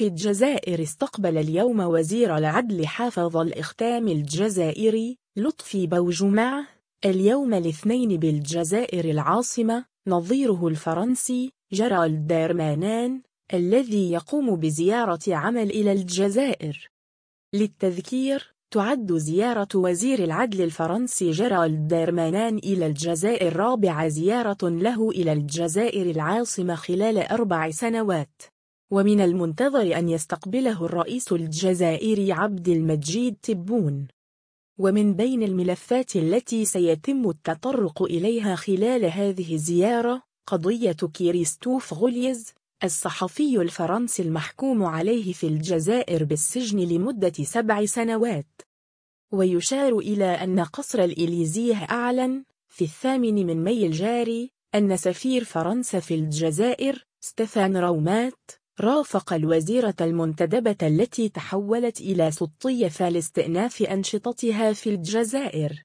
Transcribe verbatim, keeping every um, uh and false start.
في الجزائر. استقبل اليوم وزير العدل حافظ الإختام الجزائري لطفي بوجمع اليوم الاثنين بالجزائر العاصمة نظيره الفرنسي جيرالد دارمانان الذي يقوم بزيارة عمل إلى الجزائر. للتذكير، تعد زيارة وزير العدل الفرنسي جيرالد دارمانان إلى الجزائر رابع زيارة له إلى الجزائر العاصمة خلال أربع سنوات، ومن المنتظر أن يستقبله الرئيس الجزائري عبد المجيد تبون. ومن بين الملفات التي سيتم التطرق إليها خلال هذه الزيارة قضية كريستوف غوليز الصحفي الفرنسي المحكوم عليه في الجزائر بالسجن لمدة سبع سنوات. ويشار إلى أن قصر الإليزيه أعلن في الثامن من مايو الجاري أن سفير فرنسا في الجزائر ستيفان رومات رافق الوزيرة المنتدبة التي تحولت إلى سطية لاستئناف أنشطتها في الجزائر.